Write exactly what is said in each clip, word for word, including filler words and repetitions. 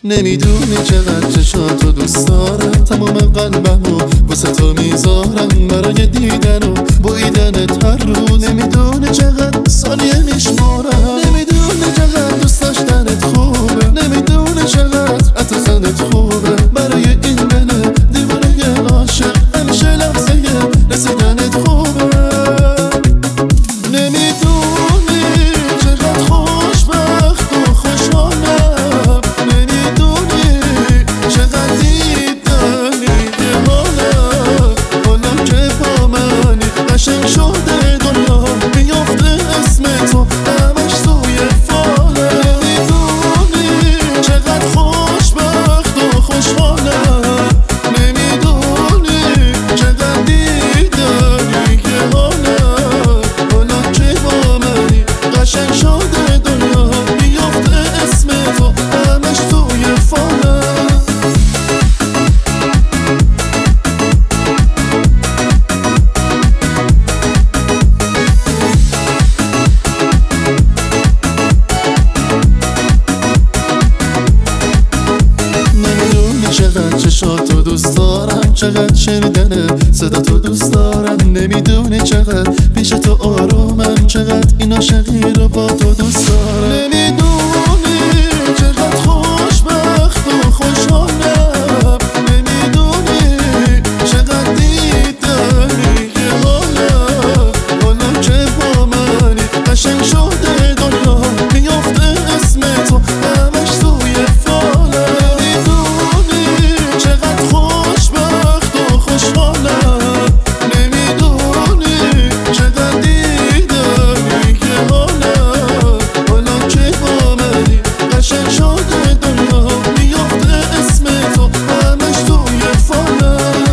نمیدونی چقدر چشاتو دوست دارم، تمام قلبمو واسه تو میذارم برای دیدن و بویدنت هر روز. نمیدونی چقدر ثانیه میشمارم، نمیدونی چقدر دوست داشتنت خوبه، نمیدونی چقدر حتی زنت خوبه. برای این دل دیوانه عاشق همیشه لحظه رسیدنت خوبه. نمیدونی چقدر خوشبخت و خوشحالم، نمیدونی چقدر دیدنی یه حالم. حالا که با منی قشنگ شده دنیا میافته اسم تو همش توی فالم. نمیدونی چقدر خوشبخت و خوشحالم، نمیدونی چقدر دیدنی یه حالم. حالا که با منی قشنگ شده دنیا میافته اسم تو همش توی فالم. نمیدونی چقدر چشاتو دوست دارم، چقدر شنیدن صدا تو دوست دارم. نمیدونی چقدر پیش تو آرومم، چقدر این عاشقی رو با تو دوست دارم. نمیدونی چقدر خوشبخت و خوشحالم، نمیدونی چقدر دیدنی یه حالم. حالا که با منی قشنگ شده دنیا میافته اسم تو همش توی فالم. نمیدونی چقدر خوشبخت و خوشحالم، نمیدونی چقدر دیدنی یه حالم. حالا که با منی قشنگ شده دنیا میافته اسم تو همش توی فالم.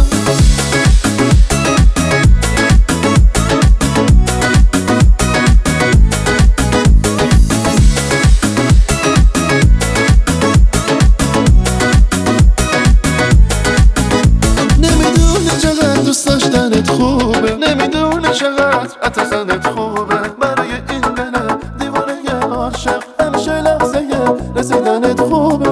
نمیدونی چقدر دوست داشتنت خوبه، نمیدونی چقدر حتی زنت خوبه. برای این دل دیوانه عاشق همیشه لحظه رسیدنت خوبه.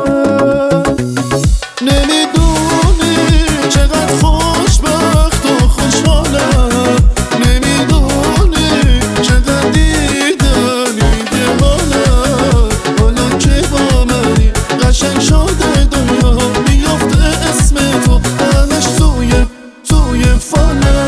نمیدونی چقدر خوشبخت و خوشحالم، نمیدونی چقدر دیدنی یه حالم. حالا که با منی قشنگ شده دنیا میافته اسم تو همش توی توی فالم.